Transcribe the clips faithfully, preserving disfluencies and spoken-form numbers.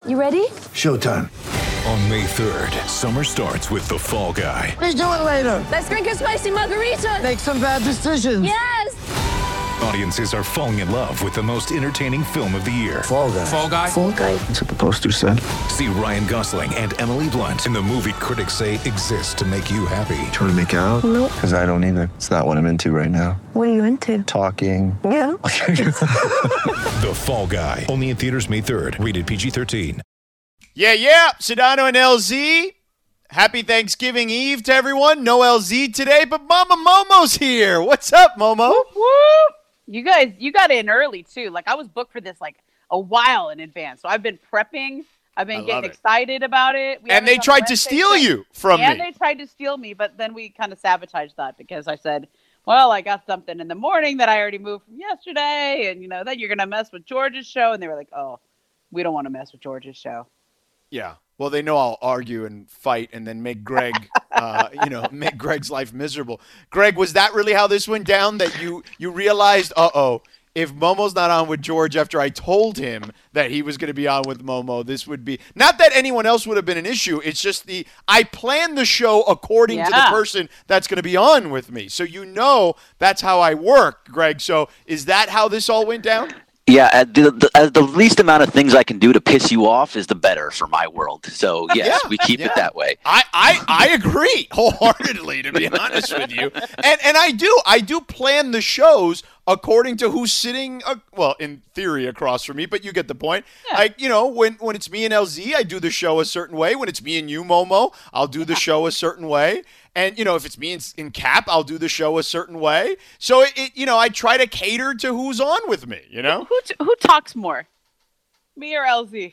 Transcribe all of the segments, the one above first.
You ready? Showtime. On May third, summer starts with The Fall Guy. Let's do it later. Let's drink a spicy margarita. Make some bad decisions. Yes. Audiences are falling in love with the most entertaining film of the year. Fall Guy. Fall Guy? Fall Guy. That's what the poster said. See Ryan Gosling and Emily Blunt in the movie critics say exists to make you happy. Trying to make it out? Nope. Because I don't either. It's not what I'm into right now. What are you into? Talking. Yeah. The Fall Guy. Only in theaters May third. Rated P G thirteen. Yeah, yeah. Sedano and L Z. Happy Thanksgiving Eve to everyone. No L Z today, but Mama Momo's here. What's up, Momo? Whoop, whoop. You guys, you got in early, too. Like, I was booked for this, like, a while in advance. So I've been prepping. I've been I getting love it. excited about it. We And they haven't done tried the to Wednesday steal thing. you from And me. they tried to steal me, but then we kind of sabotaged that because I said, well, I got something in the morning that I already moved from yesterday. And, you know, then you're going to mess with George's show. And they were like, oh, we don't want to mess with George's show. Yeah. Well, they know I'll argue and fight and then make Greg, uh, you know, make Greg's life miserable. Greg, was that really how this went down? That you you realized, uh-oh, if Momo's not on with George after I told him that he was going to be on with Momo, this would be – not that anyone else would have been an issue. It's just the – I planned the show according to the Yeah. person that's going to be on with me. So you know that's how I work, Greg. So is that how this all went down? Yeah, uh, the, the, uh, the least amount of things I can do to piss you off is the better for my world. So, yes, Yeah, we keep yeah. it that way. I, I, I agree wholeheartedly, to be honest with you. And and I do. I do plan the shows according to who's sitting, uh, well, in theory, across from me, but you get the point. Yeah. Like, you know, when, when it's me and L Z, I do the show a certain way. When it's me and you, Momo, I'll do the show a certain way. And, you know, if it's me in, in Cap, I'll do the show a certain way. So, it, it, you know, I try to cater to who's on with me, you know? Who, t- who talks more? Me or L Z?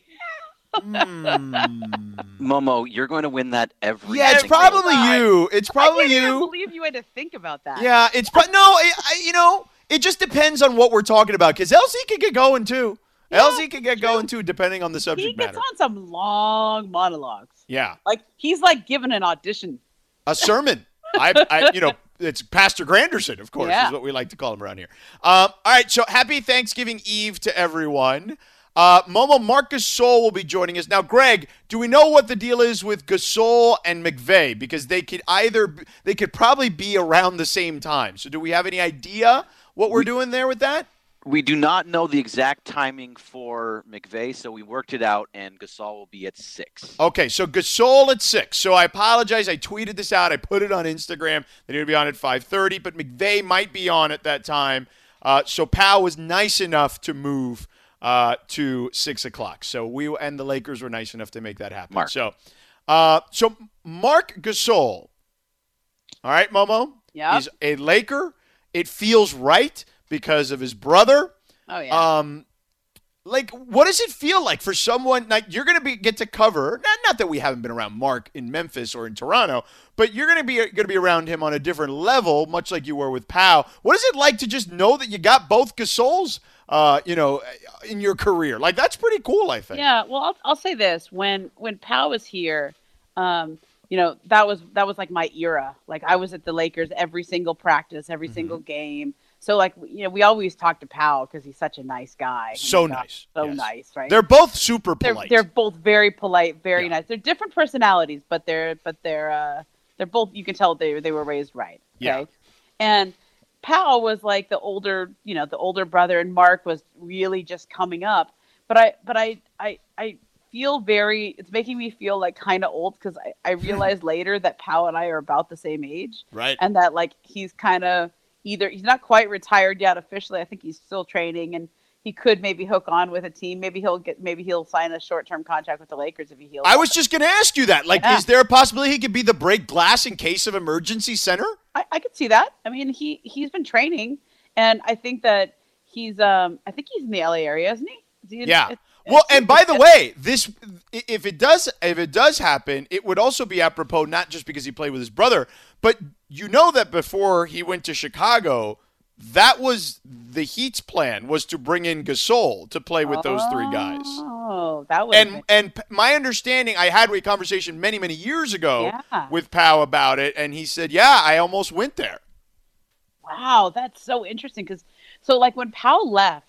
Momo, you're going to win that every Yeah, it's single probably time. you. It's probably I can't you. even believe you had to think about that. Yeah, it's pro- no, it, I, you know, it just depends on what we're talking about because L Z can get going too. L Z can get going too, depending on the subject He gets matter. on some long monologues. Yeah, Like, he's like giving an audition. a sermon. I, I, you know, it's Pastor Granderson, of course, Yeah. is what we like to call him around here. Um, all right, so happy Thanksgiving Eve to everyone. Uh, Momo, Marc Gasol will be joining us now. Greg, do we know what the deal is with Gasol and McVay? Because they could either they could probably be around the same time. So, do we have any idea what we're doing there with that? We do not know the exact timing for McVay, so we worked it out, and Gasol will be at six. Okay, so Gasol at six. So I apologize. I tweeted this out. I put it on Instagram. They're going to be on at five thirty, but McVay might be on at that time. Uh, so Powell was nice enough to move uh, to six o'clock. So we and the Lakers were nice enough to make that happen. Mark. So, uh, so Marc Gasol. All right, Momo. Yep. He's a Laker. It feels right because of his brother. Oh, yeah. Um, like, what does it feel like for someone like you're going to be get to cover? Not, not that we haven't been around Mark in Memphis or in Toronto, but you're going to be going to be around him on a different level, much like you were with Powell. What is it like to just know that you got both Gasols, uh, you know, in your career? Like, that's pretty cool, I think. Yeah, well, I'll, I'll say this: when when Powell was here, um, you know, that was that was like my era. Like, I was at the Lakers every single practice, every Mm-hmm. single game. So, like, you know, we always talk to Powell because he's such a nice guy. So Oh my God, nice. so Yes. nice, right? They're both super they're, polite. they're both very polite, very Yeah. nice. They're different personalities, but they're but they're uh, they're both. You can tell they they were raised right. Okay? Yeah. And Powell was like the older, you know, the older brother, and Mark was really just coming up. But I, but I, I, I feel very. It's making me feel like kind of old because I, I realized later that Powell and I are about the same age, Right. and that like he's kind of either he's not quite retired yet officially. I think he's still training, and he could maybe hook on with a team. Maybe he'll get. Maybe he'll sign a short-term contract with the Lakers if he heals. I up. was just going to ask you that. Like, Yeah. is there a possibility he could be the break glass in case of emergency center? I, I could see that. I mean, he he's been training, and I think that he's um I think he's in the L A area, isn't he? Is he in- Yeah. it- Well, it's- and by the it's- way, this if it does if it does happen, it would also be apropos not just because he played with his brother, but you know that before he went to Chicago, that was the Heat's plan was to bring in Gasol to play with those three guys. Oh, that would. And and p- my understanding, I had a conversation many many years ago Yeah. with Powell about it, and he said, "Yeah, I almost went there." Wow, that's so interesting because so like when Powell left,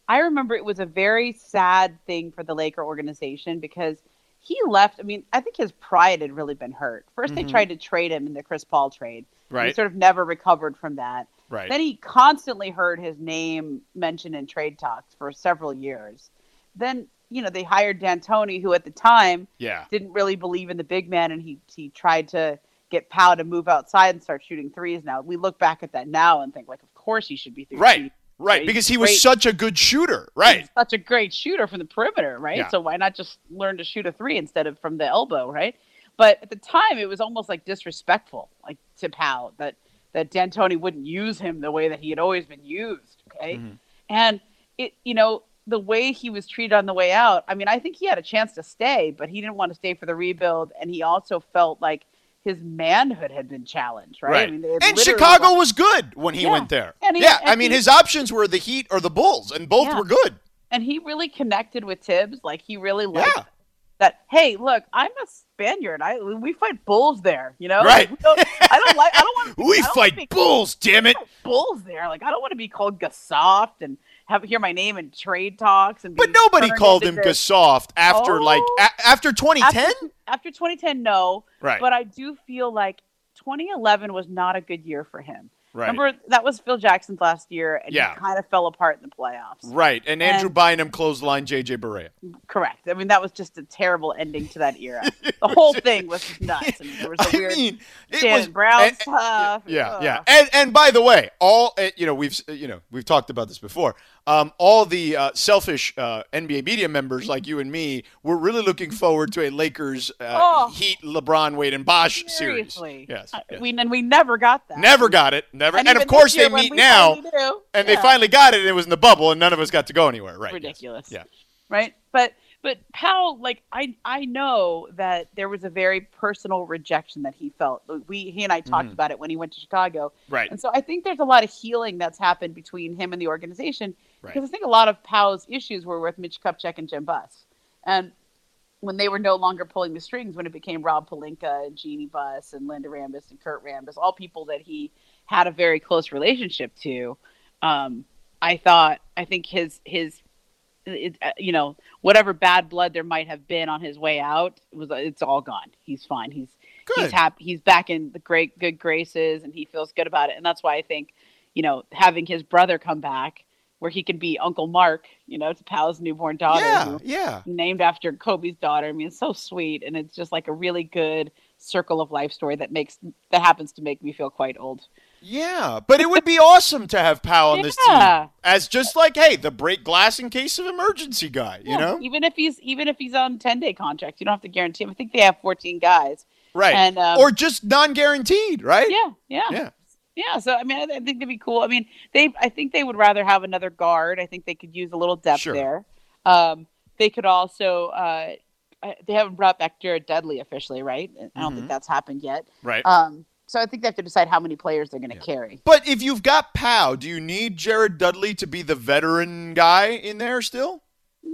I remember it was a very sad thing for the Laker organization because he left. I mean, I think his pride had really been hurt. First, Mm-hmm. they tried to trade him in the Chris Paul trade. Right. He sort of never recovered from that. Right. Then he constantly heard his name mentioned in trade talks for several years. Then, you know, they hired D'Antoni, who at the time Yeah. didn't really believe in the big man, and he he tried to get Powell to move outside and start shooting threes. Now we look back at that now and think, like, of course he should be three. Right. Right. Because he was Great. such a good shooter. Right. He's such a great shooter from the perimeter, right? Yeah. So why not just learn to shoot a three instead of from the elbow, right? But at the time, it was almost like disrespectful, like to Powell, that that D'Antoni wouldn't use him the way that he had always been used. Okay, Mm-hmm. and it, you know, the way he was treated on the way out. I mean, I think he had a chance to stay, but he didn't want to stay for the rebuild, and he also felt like his manhood had been challenged, right? Right. I mean, they had and literally Chicago lost- was good when he Yeah. went there. And he- yeah. and I mean, he- his options were the Heat or the Bulls, and both Yeah. were good. and he really connected with Tibbs. Like he really liked Yeah. that. Hey, look, I'm a Spaniard. I we fight bulls there. You know, Right. Like, we don't, I don't like. I don't want. We I don't fight wanna be Bulls, damn it. called bulls there. Like I don't want to be called Gasoft and have hear my name in trade talks and. Be But nobody turned called into him this- Gasoft after, Oh. like, a- after twenty ten? After, after twenty ten, no. Right. But I do feel like twenty eleven was not a good year for him. Right. Remember that was Phil Jackson's last year, and Yeah. he kind of fell apart in the playoffs. Right. And Andrew And- Bynum clothesline J J Barea. Correct. I mean, that was just a terrible ending to that era. The whole thing was just nuts. I mean, there was a I weird mean, it Shannon was Brown and- stuff. Yeah, Ugh. yeah, and and by the way, all uh, you know, we've uh, you know we've talked about this before. Um, all the uh, selfish uh, N B A media members like you and me were really looking forward to a Lakers uh, Oh. Heat, LeBron, Wade, and Bosh series. Seriously. Yes, Uh, yes. We and we never got that. never got it, never, and, even of course this year they when meet we now, finally do, and yeah. they finally got it. And it was in the bubble, and none of us got to go anywhere. Right? yes, Ridiculous. Yeah. Right. But but Powell, like I I know that there was a very personal rejection that he felt. We he and I talked Mhm. about it when he went to Chicago. Right. And so I think there's a lot of healing that's happened between him and the organization Right. because I think a lot of Powell's issues were with Mitch Kupchak and Jim Buss. And when they were no longer pulling the strings, when it became Rob Pelinka and Jeannie Buss and Linda Rambis and Kurt Rambis, all people that he had a very close relationship to, um, I thought, I think his, his, it, uh, you know, whatever bad blood there might have been on his way out, it was it's all gone. He's fine. He's Good. he's happy. He's back in the great good graces, and he feels good about it. And that's why I think, you know, having his brother come back, where he can be Uncle Mark, you know, to Pal's newborn daughter, Yeah, who- yeah. named after Kobe's daughter. I mean, it's so sweet, and it's just like a really good circle of life story that makes that happens to make me feel quite old. Yeah, but it would be awesome to have Powell on this Yeah. team as just like, hey, the break glass in case of emergency guy, you Yeah, know? even if he's even if he's on ten day contract, you don't have to guarantee him. I think they have fourteen guys. Right. And, um, or just non-guaranteed, right? Yeah, yeah, Yeah. yeah. So I mean, I, I think that'd be cool. I mean, they I think they would rather have another guard. I think they could use a little depth Sure. there. Um, they could also. Uh, I- they haven't brought back Jared Dudley officially, right? I don't Mhm. think that's happened yet. Right. Um, so I think they have to decide how many players they're going to carry. But if you've got Powell, do you need Jared Dudley to be the veteran guy in there still?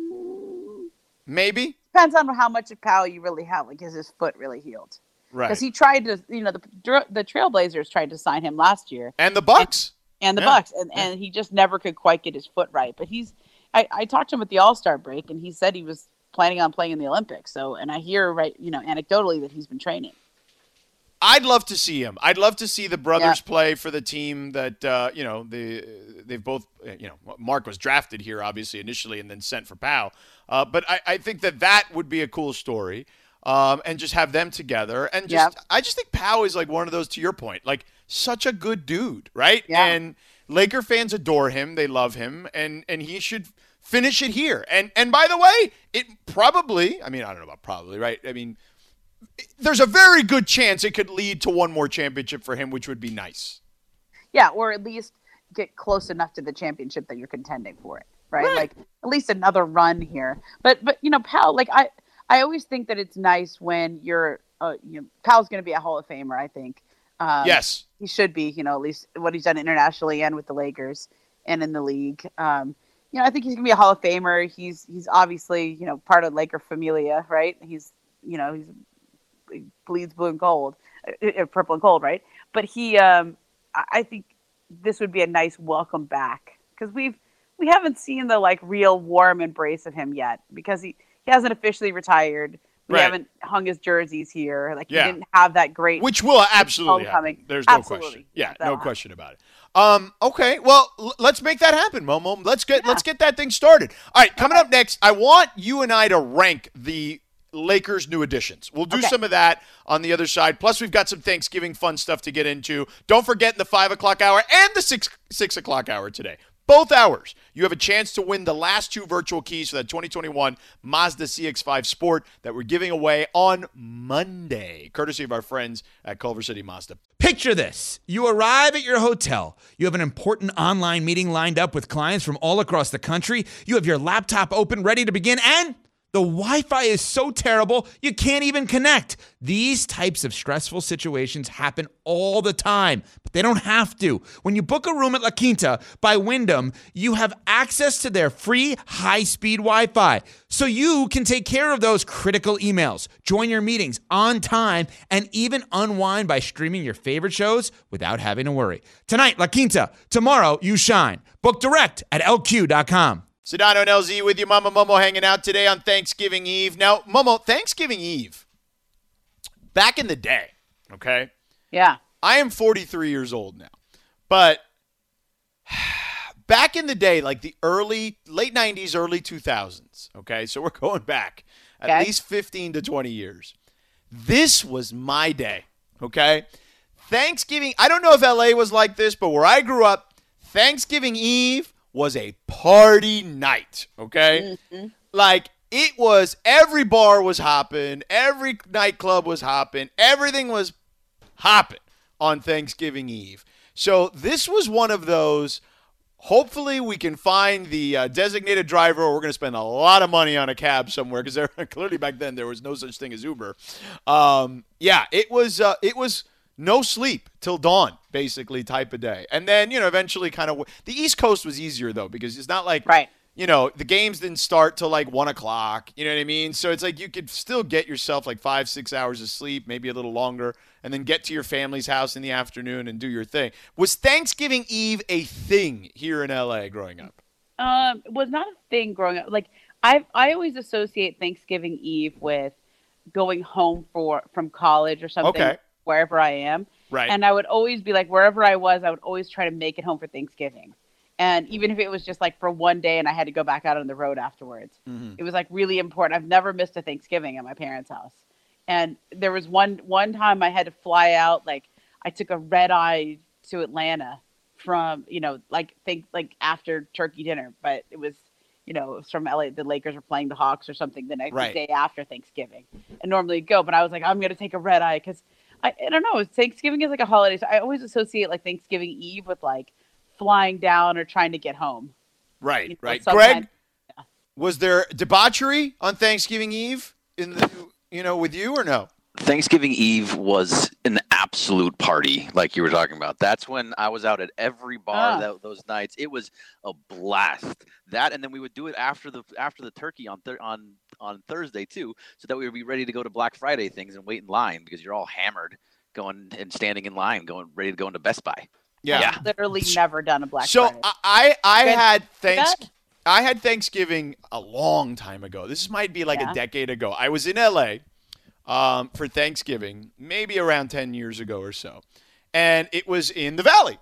Maybe. Depends on how much of Powell you really have. Like, is his foot really healed? Right. Because he tried to, you know, the the Trailblazers tried to sign him last year, and the Bucks. and the Yeah. Bucks, and, and he just never could quite get his foot right. But he's, I, I talked to him at the All Star break, and he said he was planning on playing in the Olympics. So, and I hear right, you know, anecdotally that he's been training. I'd love to see him. I'd love to see the brothers Yeah. play for the team that uh, you know the they've both uh, you know Mark was drafted here obviously initially and then sent for Powell. Uh, but I, I think that that would be a cool story, um, and just have them together. And just Yeah. I just think Powell is like one of those, to your point, like such a good dude, right? Yeah. And Laker fans adore him, they love him, and and he should finish it here. And and by the way, it probably, I mean I don't know about probably, right? I mean. There's a very good chance it could lead to one more championship for him, which would be nice. Yeah, or at least get close enough to the championship that you're contending for it, right? Right. Like at least another run here. But but you know, Powell, like I I always think that it's nice when you're uh, you know, Powell's going to be a Hall of Famer, I think. Um, Yes. he should be. You know, at least what he's done internationally and with the Lakers and in the league. Um, you know, I think he's going to be a Hall of Famer. He's he's obviously you know part of Laker familia, right? He's you know he's he bleeds blue and gold, uh, purple and gold, right? But he, um, I I think this would be a nice welcome back because we've we haven't seen the like real warm embrace of him yet because he, he hasn't officially retired. We Right. haven't hung his jerseys here. Like Yeah. he didn't have that great Which will absolutely homecoming. happen. There's no Absolutely. question. Yeah, That'll no happen. question about it. Um, okay, well, l- let's make that happen, Momo. Let's get let's get that thing started. All right, coming up next, I want you and I to rank the Lakers' new additions. We'll do Okay. some of that on the other side. Plus, we've got some Thanksgiving fun stuff to get into. Don't forget the five o'clock hour and the six six o'clock hour today. Both hours, you have a chance to win the last two virtual keys for that twenty twenty-one Mazda C X five Sport that we're giving away on Monday, courtesy of our friends at Culver City Mazda. Picture this. You arrive at your hotel. You have an important online meeting lined up with clients from all across the country. You have your laptop open, ready to begin, and the Wi-Fi is so terrible, you can't even connect. These types of stressful situations happen all the time, but they don't have to. When you book a room at La Quinta by Wyndham, you have access to their free high-speed Wi-Fi, so you can take care of those critical emails, join your meetings on time, and even unwind by streaming your favorite shows without having to worry. Tonight, La Quinta. Tomorrow, you shine. Book direct at L Q dot com. Sedano and L Z with you, Mama Momo, hanging out today on Thanksgiving Eve. Now, Momo, Thanksgiving Eve, back in the day, okay? Yeah. I am forty-three years old now, but back in the day, like the early, late nineties, early two thousands, okay? So we're going back at Okay. least fifteen to twenty years. This was my day, okay? Thanksgiving, I don't know if L A was like this, but where I grew up, Thanksgiving Eve was a party night, okay? Mm-hmm. Like, it was, every bar was hopping, every nightclub was hopping, everything was hopping on Thanksgiving Eve. So this was one of those, hopefully we can find the uh, designated driver, or we're going to spend a lot of money on a cab somewhere, because there clearly back then there was no such thing as Uber. Um, yeah, it was uh, it was no sleep till dawn, basically, type of day. And then, you know, eventually kind of, the East Coast was easier, though, because it's not like, Right. you know, the games didn't start till like one o'clock. You know what I mean? So it's like you could still get yourself like five, six hours of sleep, maybe a little longer, and then get to your family's house in the afternoon and do your thing. Was Thanksgiving Eve a thing here in L A growing up? Um, it was not a thing growing up. Like I, I always associate Thanksgiving Eve with going home for from college or something, Okay. wherever I am. Right. And I would always be like, wherever I was, I would always try to make it home for Thanksgiving. And even if it was just like for one day and I had to go back out on the road afterwards, Mm-hmm. it was like really important. I've never missed a Thanksgiving at my parents' house. And there was one one time I had to fly out, like I took a red eye to Atlanta from, you know, like think like after turkey dinner, but it was, you know, it was from L A. The Lakers were playing the Hawks or something the next Right. day after Thanksgiving. And normally go, but I was like, I'm gonna take a red eye because I, I don't know. Thanksgiving is like a holiday, so I always associate like Thanksgiving Eve with like flying down or trying to get home. Right, You know, right. sometimes- Greg, was there debauchery on Thanksgiving Eve in the, you know, with you or no? Thanksgiving Eve was an absolute party, like you were talking about. That's when I was out at every bar Ah. that, those nights. It was a blast. That, and then we would do it after the after the turkey on thir- on on Thursday too, so that we would be ready to go to Black Friday things and wait in line because you're all hammered, going and standing in line, going ready to go into Best Buy. Yeah. I've literally never done a Black So Friday. I I, I Good. had thanks that? I had Thanksgiving a long time ago. This might be like Yeah. a decade ago. I was in L A um, for Thanksgiving, maybe around ten years ago or so, and it was in the Valley,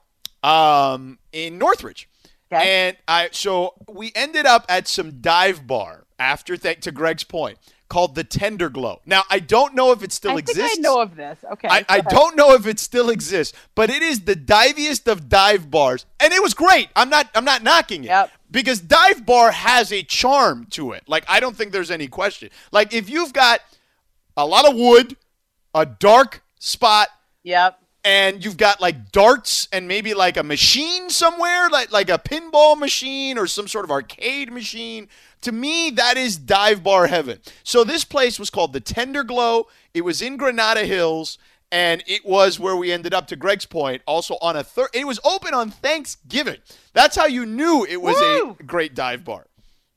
um, in Northridge. Okay. And I so we ended up at some dive bar after th- to Greg's point called the Tender Glow. Now I don't know if it still I exists. think I know of this. Okay. I, go I ahead. don't know if it still exists, but it is the diviest of dive bars, and it was great. I'm not I'm not knocking it Yep. because dive bar has a charm to it. Like I don't think there's any question. Like if you've got a lot of wood, a dark spot, Yep. and you've got like darts and maybe like a machine somewhere, like like a pinball machine or some sort of arcade machine. To me, that is dive bar heaven. So this place was called the Tender Glow. It was in Granada Hills, and it was where we ended up, to Greg's point, also on a third. It was open on Thanksgiving. That's how you knew it was Woo! a great dive bar.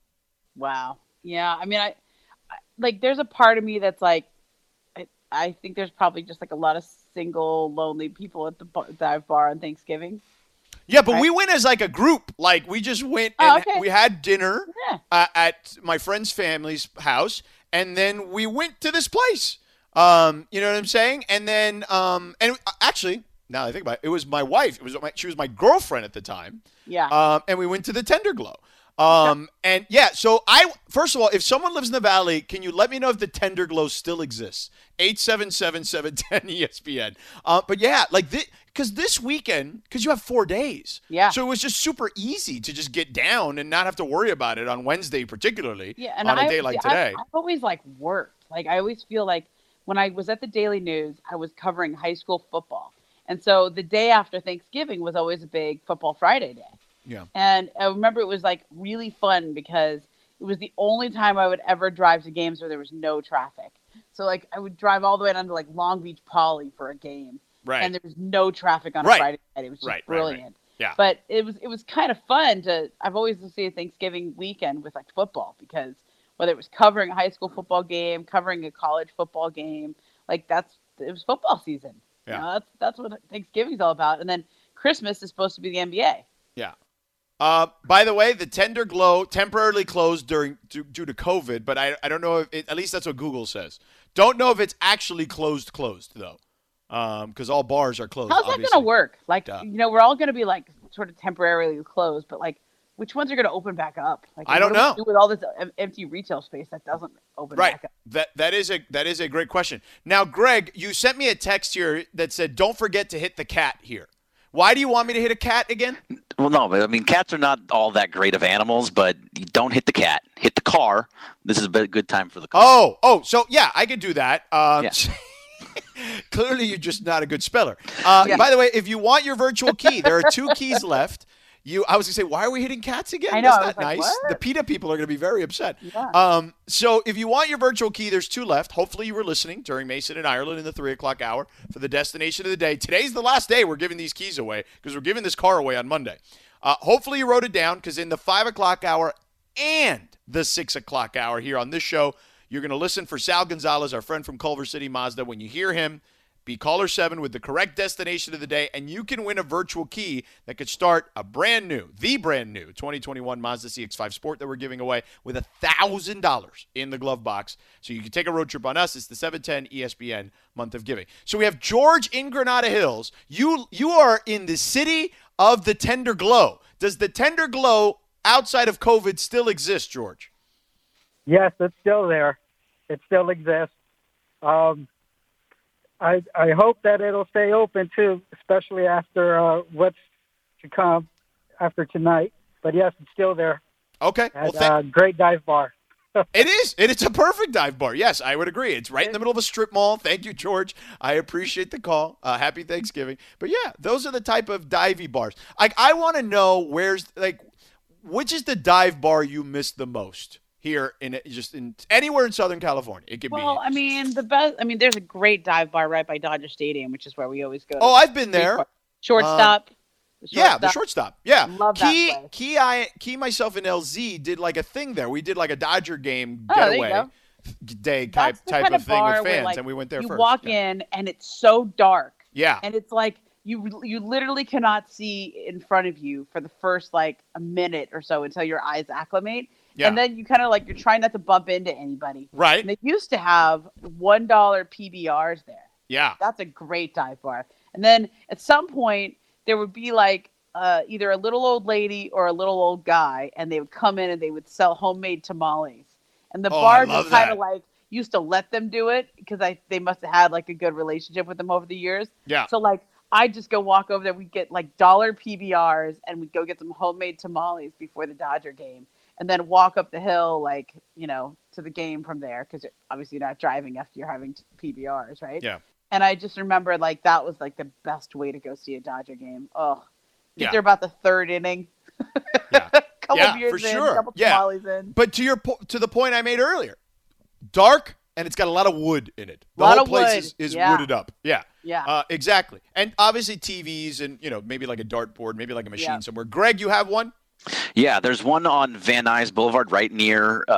Wow. Yeah. I mean, I, I like. There's a part of me that's like, I, I think there's probably just like a lot of single, lonely people at the bar, dive bar on Thanksgiving. Yeah, but Right. we went as like a group. Like we just went Oh, and okay. we had dinner Yeah. uh, at my friend's family's house, and then we went to this place. Um, you know what I'm saying? And then, um, and actually, now that I think about it, it was my wife. It was my, she was my girlfriend at the time. Yeah. Um, and we went to the Tender Glow. Um, and yeah, so I, first of all, if someone lives in the Valley, can you let me know if the Tender Glow still exists? eight seven seven, seven one zero, E S P N. Uh, but yeah, like this, because this weekend, because you have four days. Yeah. So it was just super easy to just get down and not have to worry about it on Wednesday, particularly Yeah, and on a I, day like see, today. I've, I've always like worked. Like I always feel like when I was at the Daily News, I was covering high school football, and so the day after Thanksgiving was always a big Football Friday day. Yeah. And I remember it was like really fun because it was the only time I would ever drive to games where there was no traffic. So like I would drive all the way down to like Long Beach Poly for a game, Right. and there was no traffic on a Right. Friday night. It was just Right, right, right. brilliant. Yeah. But it was it was kind of fun to. I've always associated Thanksgiving weekend with like football because whether it was covering a high school football game, covering a college football game, like that's it was football season. You Yeah. know, that's that's what Thanksgiving's all about. And then Christmas is supposed to be the N B A. Yeah. Uh, by the way, the Tender Glow temporarily closed during due, due to COVID, but I, I don't know if it, at least that's what Google says. Don't know if it's actually closed closed though, because all bars are closed. How's that obviously. gonna work? Like Duh. you know, we're all gonna be like sort of temporarily closed, but like which ones are gonna open back up? Like I don't what do we know. do with all this em- empty retail space that doesn't open Right. back up? That that is a that is a great question. Now, Greg, you sent me a text here that said, "Don't forget to hit the cat here." Why do you want me to hit a cat again? Well, no, but I mean, cats are not all that great of animals, but you don't hit the cat. Hit the car. This is a bit- good time for the car. Oh, oh, so yeah, I could do that. Um, Yeah. Clearly, you're just not a good speller. Uh, Yeah. By the way, if you want your virtual key, there are two keys left. You, I was gonna say, why are we hitting cats again? I know, That's I not was like, nice. what? The PETA people are gonna be very upset. Yeah. Um, so if you want your virtual key, there's two left. Hopefully, you were listening during Mason and Ireland in the three o'clock hour for the destination of the day. Today's the last day we're giving these keys away because we're giving this car away on Monday. Uh, hopefully, you wrote it down because in the five o'clock hour and the six o'clock hour here on this show, you're going to listen for Sal Gonzalez, our friend from Culver City Mazda. When you hear him, be caller seven with the correct destination of the day, and you can win a virtual key that could start a brand new, the brand new twenty twenty-one Mazda C X five Sport that we're giving away with one thousand dollars in the glove box. So you can take a road trip on us. It's the seven ten E S P N month of giving. So we have George in Granada Hills. You, you are in the city of the Tender Glow. Does the Tender Glow outside of COVID still exist, George? Yes, it's still there. It still exists. Um, I I hope that it'll stay open too, especially after uh, what's to come after tonight. But yes, it's still there. Okay. At Well, thank- uh, Great Dive Bar. It is. It is a perfect dive bar. Yes, I would agree. It's right in the middle of a strip mall. Thank you, George. I appreciate the call. Uh, happy Thanksgiving. But yeah, those are the type of divey bars. Like, I want to know where's like, which is the dive bar you miss the most here in just in anywhere in Southern California? It could Well, be. I mean, the best. I mean, there's a great dive bar right by Dodger Stadium, which is where we always go. to. Oh, I've been there. Shortstop. the Yeah, the shortstop. shortstop. Yeah, Love that Key, place. Key, I, Key, myself, and L Z did like a thing there. We did like a Dodger game Oh, there you getaway go. day type That's the type kind of thing bar with where, fans, like, and we went there you first. walk yeah. in and it's so dark, Yeah. and it's like you you literally cannot see in front of you for the first like a minute or so until your eyes acclimate. Yeah. And then you kind of like you're trying not to bump into anybody. Right. And they used to have one dollar P B Rs there. Yeah. That's a great dive bar. And then at some point there would be like uh, either a little old lady or a little old guy, and they would come in and they would sell homemade tamales. And the Oh, I bar love just kind that. of like used to let them do it because I they must have had like a good relationship with them over the years. Yeah. So like I'd just go walk over there. We'd get like dollar P B Rs and we'd go get some homemade tamales before the Dodger game. And then walk up the hill, like, you know, to the game from there. Because obviously you're not driving after you're having t- P B Rs, right? Yeah. And I just remember, like, that was, like, the best way to go see a Dodger game. Oh, get Yeah. there about the third inning. Yeah. couple Yeah, beers for in, sure. couple Yeah. tamales in. But to your po- to the point I made earlier, dark and it's got a lot of wood in it. The Lot whole of place wood. is, is Yeah. wooded up. Yeah. Yeah. Uh, exactly. And obviously T Vs and, you know, maybe like a dartboard, maybe like a machine Yeah. somewhere. Greg, you have one? Yeah, there's one on Van Nuys Boulevard right near uh,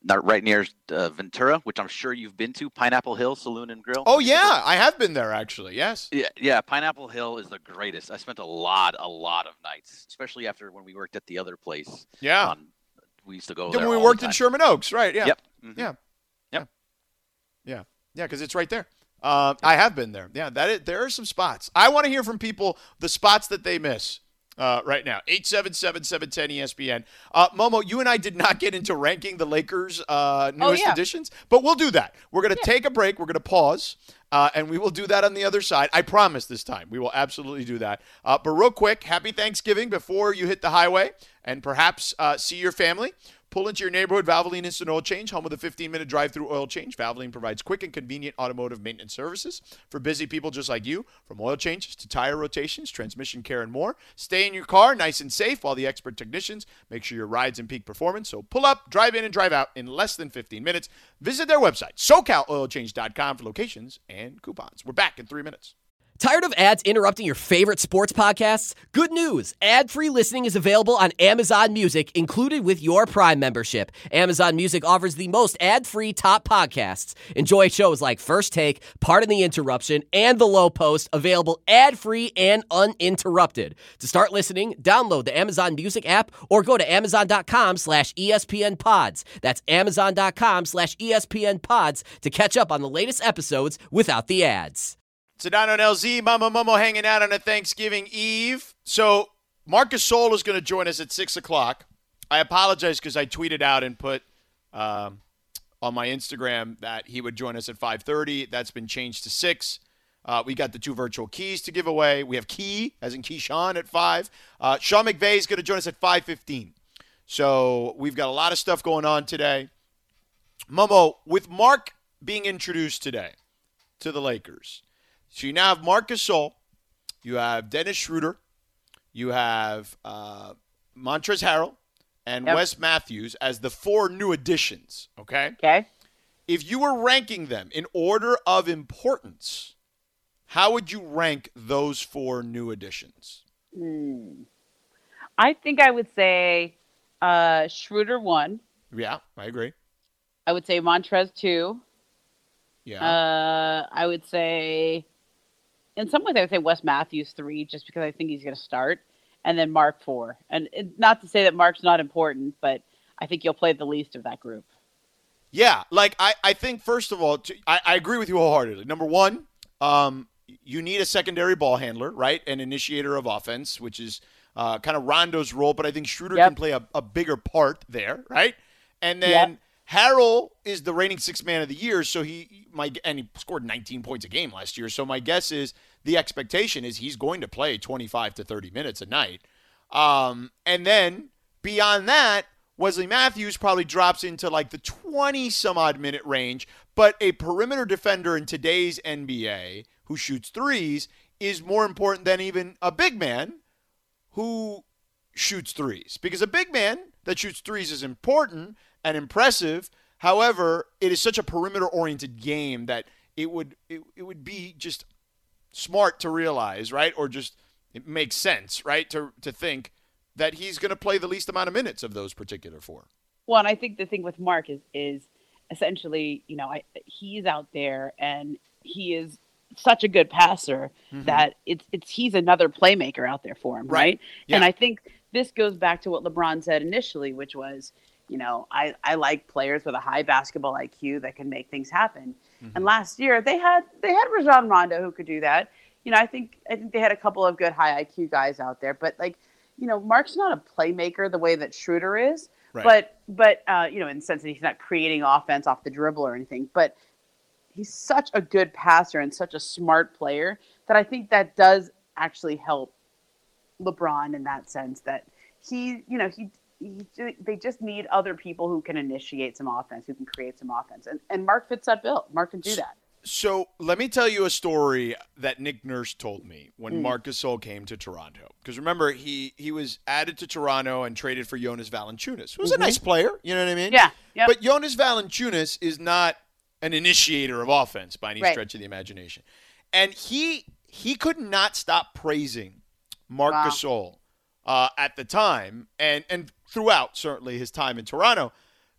not right near uh, Ventura, which I'm sure you've been to, Pineapple Hill Saloon and Grill. Oh yeah, I have been there actually. Yes. Yeah, yeah. Pineapple Hill is the greatest. I spent a lot, a lot of nights, especially after when we worked at the other place. Yeah. On, we used to go Yeah, there. when we all worked the in time. Sherman Oaks, right? Yeah. Yep. Mm-hmm. Yeah. Yep. Yeah. Yeah, because it's right there. Uh, I have been there. Yeah, that is, there are some spots. I want to hear from people the spots that they miss uh, right now. eight seven seven, seven one zero, E S P N. Uh, Momo, you and I did not get into ranking the Lakers' uh, newest yeah. additions, but we'll do that. We're going to take a break. We're going to pause, uh, and we will do that on the other side. I promise this time. We will absolutely do that. Uh, but real quick, happy Thanksgiving before you hit the highway and perhaps uh, see your family. Pull into your neighborhood Valvoline Instant Oil Change, home of the fifteen-minute drive-through oil change. Valvoline provides quick and convenient automotive maintenance services for busy people just like you, from oil changes to tire rotations, transmission care, and more. Stay in your car nice and safe while the expert technicians make sure your ride's in peak performance. So pull up, drive in, and drive out in less than fifteen minutes. Visit their website, socal oil change dot com, for locations and coupons. We're back in three minutes. Tired of ads interrupting your favorite sports podcasts? Good news! Ad-free listening is available on Amazon Music, included with your Prime membership. Amazon Music offers the most ad-free top podcasts. Enjoy shows like First Take, Pardon the Interruption, and The Low Post, available ad-free and uninterrupted. To start listening, download the Amazon Music app or go to amazon.com slash ESPN pods. That's amazon.com slash ESPN pods to catch up on the latest episodes without the ads. Sedano and L Z, Mama Momo hanging out on a Thanksgiving Eve. So Marcus Sol is going to join us at six o'clock. I apologize because I tweeted out and put um, on my Instagram that he would join us at five thirty. That's been changed to six. Uh, we got the two virtual keys to give away. We have Key, as in Keyshawn, at five. Uh, Sean McVay is going to join us at five fifteen. So we've got a lot of stuff going on today. Momo, with Mark being introduced today to the Lakers, so you now have Marc Gasol, you have Dennis Schroeder, you have uh, Montrezl Harrell, and Yep. Wes Matthews as the four new additions, okay? Okay. If you were ranking them in order of importance, how would you rank those four new additions? Hmm. I think I would say uh, Schroeder one. Yeah, I agree. I would say Montrez two. Yeah. Uh, I would say, in some ways, I would say Wes Matthews three, just because I think he's going to start, and then Mark four. And it, not to say that Mark's not important, but I think he'll play the least of that group. Yeah, like I, I think first of all, to, I, I agree with you wholeheartedly. Number one, um, you need a secondary ball handler, right? An initiator of offense, which is uh, kind of Rondo's role, but I think Schroeder Yep. can play a, a bigger part there, right? And then Yep. Harrell is the reigning sixth man of the year, so he my and he scored nineteen points a game last year. So my guess is the expectation is he's going to play twenty-five to thirty minutes a night. Um, and then beyond that, Wesley Matthews probably drops into like the twenty some odd minute range, but a perimeter defender in today's N B A who shoots threes is more important than even a big man who shoots threes, because a big man that shoots threes is important and impressive. However, it is such a perimeter-oriented game that it would it, it would be just smart to realize, right? Or just it makes sense, right? To to think that he's going to play the least amount of minutes of those particular four. Well, and I think the thing with Mark is is essentially, you know, I, he's out there and he is such a good passer Mhm. that it's it's he's another playmaker out there for him, Right. right? Yeah. And I think this goes back to what LeBron said initially, which was, you know, I, I like players with a high basketball I Q that can make things happen. And last year they had they had Rajon Rondo who could do that. You know, I think I think they had a couple of good high I Q guys out there, but like, you know, Mark's not a playmaker the way that Schroeder is. Right. But but uh, you know, in the sense that he's not creating offense off the dribble or anything, but he's such a good passer and such a smart player that I think that does actually help LeBron in that sense, that he, you know, he, he they just need other people who can initiate some offense, who can create some offense. And and Mark fits that bill. Mark can do that. So let me tell you a story that Nick Nurse told me when Mm. Marc Gasol came to Toronto. Because remember, he he was added to Toronto and traded for Jonas Valanciunas, who's a Mhm. nice player. You know what I mean? Yeah. Yep. But Jonas Valanciunas is not an initiator of offense by any Right. stretch of the imagination. And he he could not stop praising Marc Wow. Gasol uh, at the time and, and throughout, certainly, his time in Toronto.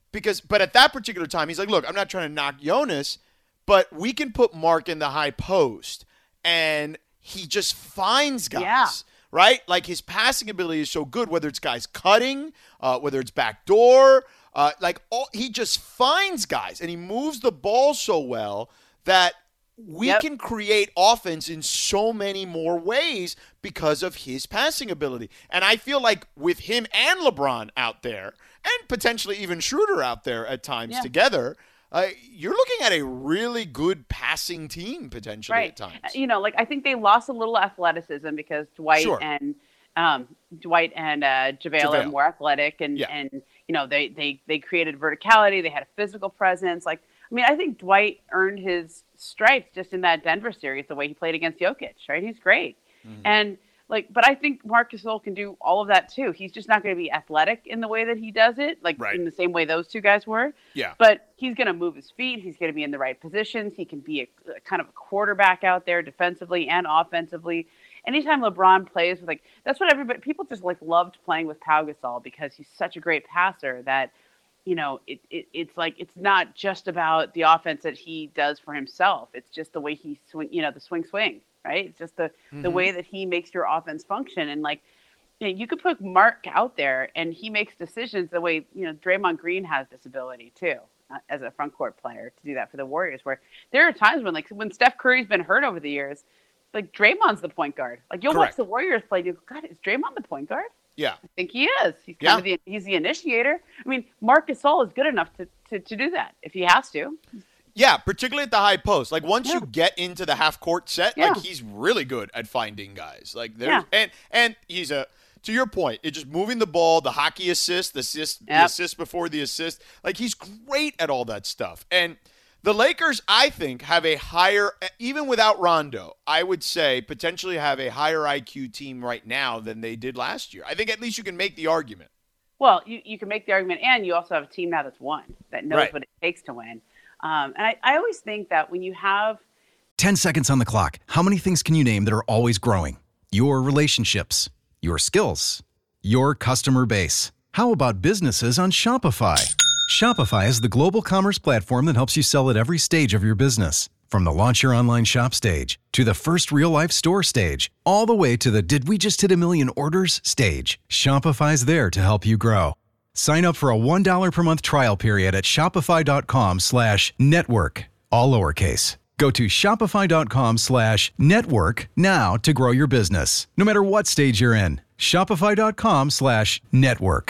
because, but at that particular time, he's like, look, I'm not trying to knock Jonas, but we can put Mark in the high post, and he just finds guys. Yeah. Right? Like his passing ability is so good, whether it's guys cutting, uh, whether it's backdoor, uh, like all, he just finds guys, and he moves the ball so well that we Yep. can create offense in so many more ways because of his passing ability. And I feel like with him and LeBron out there, and potentially even Schroeder out there at times Yeah. together, uh, you're looking at a really good passing team potentially Right. at times. You know, like I think they lost a little athleticism because Dwight Sure. and um, Dwight and uh, JaVale, JaVale. are more athletic, and Yeah. and you know they they they created verticality. They had a physical presence. Like I mean, I think Dwight earned his stripes just in that Denver series, the way he played against Jokic. Right, he's great, Mm-hmm. and like, but I think Marc Gasol can do all of that too. He's just not going to be athletic in the way that he does it, like Right. in the same way those two guys were. Yeah. But he's going to move his feet. He's going to be in the right positions. He can be a, a kind of a quarterback out there defensively and offensively. Anytime LeBron plays with like, that's what everybody, people just like loved playing with Pau Gasol because he's such a great passer that, you know, it, it it's like, it's not just about the offense that he does for himself. It's just the way he swing, you know, the swing swing, right? It's just the, the way that he makes your offense function. And like, you know, you could put Mark out there and he makes decisions the way, you know, Draymond Green has this ability too, uh, as a front court player to do that for the Warriors, where there are times when like, when Steph Curry's been hurt over the years, like Draymond's the point guard. Like you'll Correct. watch the Warriors play, you go, God, is Draymond the point guard? Yeah. I think he is. He's kind Yeah. of the he's the initiator. I mean, Marc Gasol is good enough to, to, to do that if he has to. Yeah, particularly at the high post. Like once Yeah. you get into the half court set, Yeah. like he's really good at finding guys. Like there's Yeah. and and he's a to your point, it's just moving the ball, the hockey assist, the assist, the Yep. assist before the assist. Like he's great at all that stuff. And the Lakers, I think, have a higher, even without Rondo, I would say potentially have a higher I Q team right now than they did last year. I think at least you can make the argument. Well, you, you can make the argument, and you also have a team now that's won, that knows Right. what it takes to win. Um, and I, I always think that when you have ten seconds on the clock. How many things can you name that are always growing? Your relationships, your skills, your customer base. How about businesses on Shopify? Shopify is the global commerce platform that helps you sell at every stage of your business. From the launch your online shop stage to the first real life store stage, all the way to the did we just hit a million orders stage. Shopify's there to help you grow. Sign up for a one dollar per month trial period at shopify.com slash network, all lowercase. Go to shopify.com slash network now to grow your business, no matter what stage you're in. Shopify.com slash network.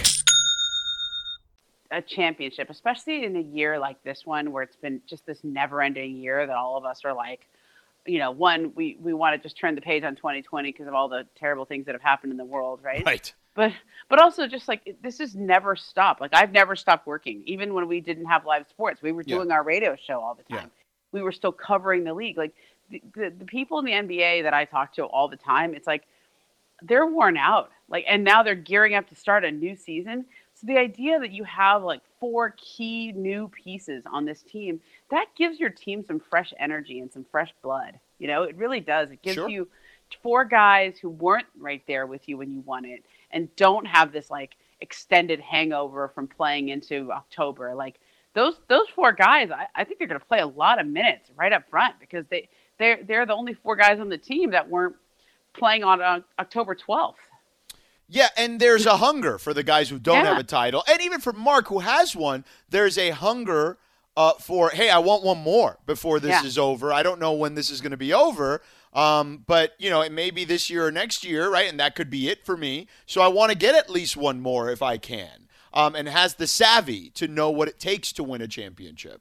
a championship, especially in a year like this one, where it's been just this never-ending year that all of us are like, you know, one, we, we want to just turn the page on twenty twenty because of all the terrible things that have happened in the world, right? Right. But but also just like it- this has never stopped. Like I've never stopped working, even when we didn't have live sports. We were Yeah. doing our radio show all the Yeah. time. We were still covering the league. Like the, the, the people in the N B A that I talk to all the time, it's like they're worn out. Like, and now they're gearing up to start a new season. So the idea that you have like four key new pieces on this team, that gives your team some fresh energy and some fresh blood. You know, it really does. It gives Sure. you four guys who weren't right there with you when you won it and don't have this like extended hangover from playing into October. Like those those four guys, I, I think they're going to play a lot of minutes right up front because they they're they're the only four guys on the team that weren't playing on uh, October twelfth. Yeah, and there's a hunger for the guys who don't Yeah. have a title. And even for Mark, who has one, there's a hunger uh, for, hey, I want one more before this Yeah. is over. I don't know when this is going to be over, um, but, you know, it may be this year or next year, right? And that could be it for me. So I want to get at least one more if I can, um, and has the savvy to know what it takes to win a championship.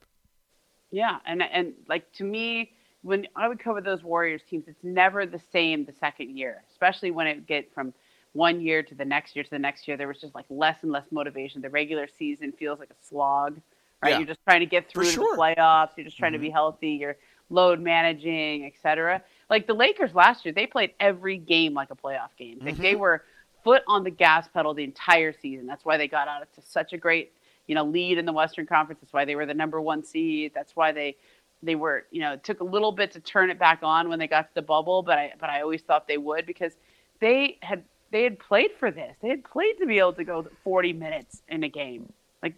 Yeah, and and like to me, when I would cover those Warriors teams, it's never the same the second year, especially when it get from one year to the next year to the next year. There was just like less and less motivation. The regular season feels like a slog, right? Yeah. You're just trying to get For through to sure. the playoffs. You're just trying Mhm. to be healthy. You're load managing, et cetera. Like the Lakers last year, they played every game like a playoff game. Like they were foot on the gas pedal the entire season. That's why they got out to such a great, you know, lead in the Western Conference. That's why they were the number one seed. That's why they they were, you know, it took a little bit to turn it back on when they got to the bubble, but I but I always thought they would because they had they had played for this. They had played to be able to go forty minutes in a game. Like they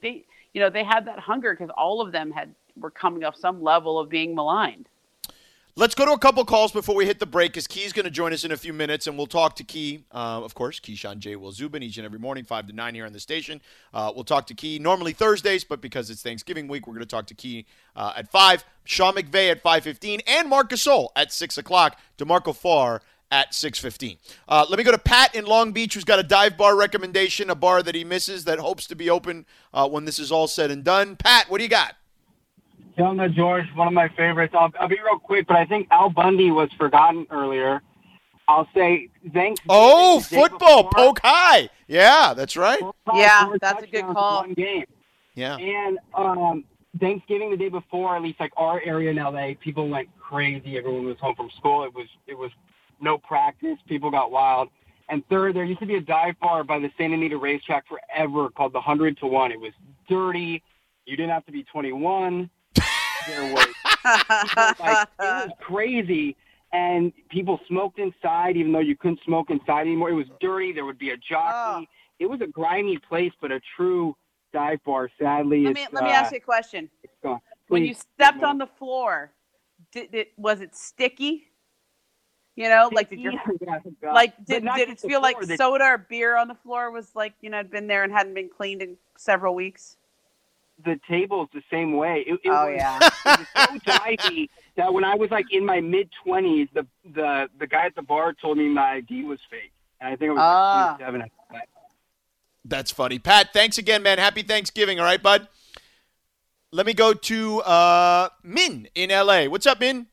you know, they had that hunger because all of them had were coming off some level of being maligned. Let's go to a couple calls before we hit the break, because Key's going to join us in a few minutes, and we'll talk to Key, uh, of course, Keyshawn J. Will Zubin, each and every morning, five to nine here on the station. Uh, we'll talk to Key normally Thursdays, but because it's Thanksgiving week, we're going to talk to Key uh, at five, Sean McVay at five fifteen, and Marc Gasol at six o'clock, DeMarco Farr at six fifteen. Uh, let me go to Pat in Long Beach, who's got a dive bar recommendation, a bar that he misses that hopes to be open uh, when this is all said and done. Pat, what do you got? Selma George, one of my favorites. I'll, I'll be real quick, but I think Al Bundy was forgotten earlier. I'll say thanks. Oh, football, Polk High. Yeah, that's right. Yeah, that's a good call. One game. Yeah. And um, Thanksgiving the day before, at least like our area in L A, people went crazy. Everyone was home from school. It was it was no practice. People got wild. And third, there used to be a dive bar by the Santa Anita racetrack forever called the Hundred to One. It was dirty. You didn't have to be twenty-one. There was, like, it was crazy, and people smoked inside even though you couldn't smoke inside anymore. It was dirty. There would be a jockey. Oh. It was a grimy place, but a true dive bar. Sadly, let me it's, let me uh, ask you a question. Gone. When you stepped on the floor, did it was it sticky? You know, like did your like did did it feel like soda or beer on the floor was like, you know, had been there and hadn't been cleaned in several weeks? The table's the same way. It, it oh was, yeah. It was so divey that when I was like in my mid twenties, the the the guy at the bar told me my I D was fake. And I think it was ah. like twenty-seven. That's funny. Pat, thanks again, man. Happy Thanksgiving. All right, bud. Let me go to uh, Min in L A. What's up, Min?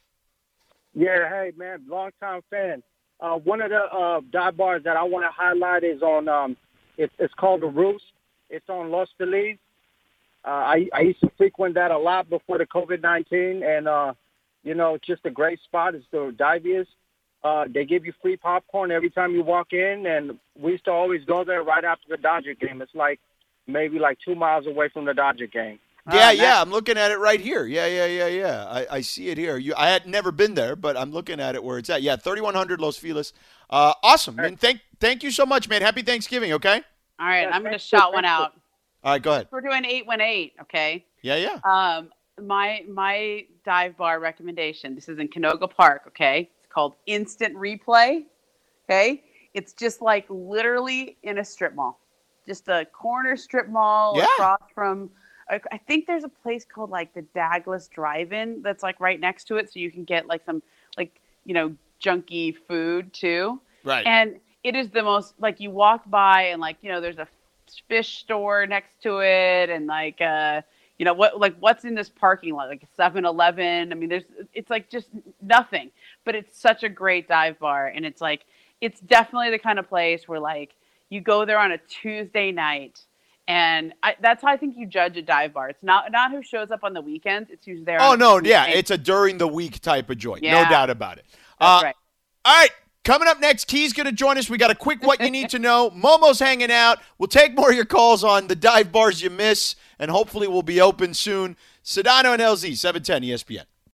Yeah, hey man, long time fan. Uh, one of the uh, dive bars that I want to highlight is on. Um, it's it's called the Roost. It's on Los Feliz. Uh, I, I used to frequent that a lot before the COVID nineteen, and, uh, you know, it's just a great spot. It's the diviest. Uh, they give you free popcorn every time you walk in, and we used to always go there right after the Dodger game. It's like maybe like two miles away from the Dodger game. Yeah, uh, yeah, I'm looking at it right here. Yeah, yeah, yeah, yeah. I, I see it here. You, I had never been there, but I'm looking at it where it's at. Yeah, thirty-one hundred Los Feliz. Uh, awesome. And thank thank you so much, man. Happy Thanksgiving, okay? All right, I'm going to shout one out. All right, go ahead. We're doing eight one eight, okay? Yeah, yeah. Um, my my dive bar recommendation. This is in Canoga Park, okay? It's called Instant Replay, okay? It's just like literally in a strip mall, just a corner strip mall yeah. across from. I think there's a place called like the Douglas Drive-In that's like right next to it, so you can get like some like you know junky food too. Right. And it is the most like you walk by and like you know there's a fish store next to it and like uh you know what like what's in this parking lot, like a seven eleven. I mean there's it's like just nothing, but it's such a great dive bar, and it's like it's definitely the kind of place where like you go there on a Tuesday night, and I, that's how I think you judge a dive bar. It's not not who shows up on the weekends, it's who's there. Oh no, Tuesday. Yeah, it's a during the week type of joint. Yeah. No doubt about it. That's uh, right. All right. Coming up next, Key's going to join us. We got a quick what you need to know. Momo's hanging out. We'll take more of your calls on the dive bars you miss, and hopefully we'll be open soon. Sedano and L Z, seven ten E S P N.